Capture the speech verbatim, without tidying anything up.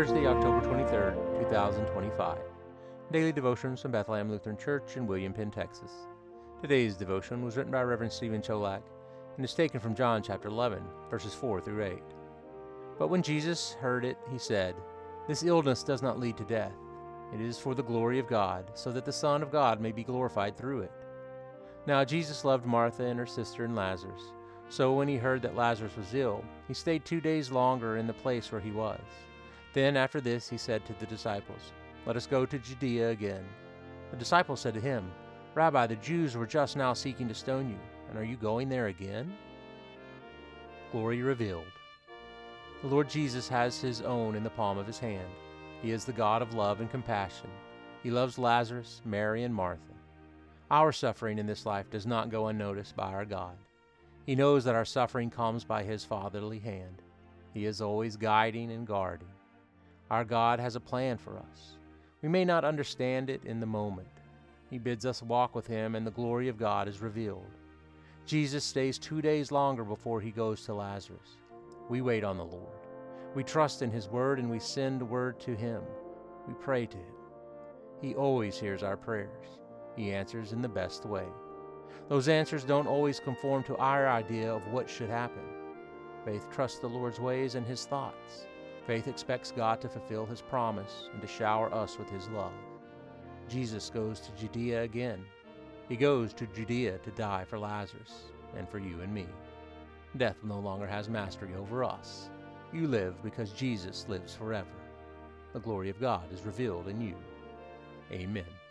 Thursday, October twenty-third, two thousand twenty-five. Daily Devotions from Bethlehem Lutheran Church in William Penn, Texas. Today's devotion was written by Reverend Stephen Cholak and is taken from John chapter eleven, verses four through eight. But when Jesus heard it, he said, "This illness does not lead to death. It is for the glory of God, so that the Son of God may be glorified through it." Now Jesus loved Martha and her sister and Lazarus. So when he heard that Lazarus was ill, he stayed two days longer in the place where he was. Then after this he said to the disciples, "Let us go to Judea again." The disciples said to him, "Rabbi, the Jews were just now seeking to stone you, and are you going there again?" Glory revealed. The Lord Jesus has his own in the palm of his hand. He is the God of love and compassion. He loves Lazarus, Mary, and Martha. Our suffering in this life does not go unnoticed by our God. He knows that our suffering comes by his fatherly hand. He is always guiding and guarding. Our God has a plan for us. We may not understand it in the moment. He bids us walk with him, and the glory of God is revealed. Jesus stays two days longer before he goes to Lazarus. We wait on the Lord. We trust in his word, and we send word to him. We pray to him. He always hears our prayers. He answers in the best way. Those answers don't always conform to our idea of what should happen. Faith trusts the Lord's ways and his thoughts. Faith expects God to fulfill his promise and to shower us with his love. Jesus goes to Judea again. He goes to Judea to die for Lazarus and for you and me. Death no longer has mastery over us. You live because Jesus lives forever. The glory of God is revealed in you. Amen.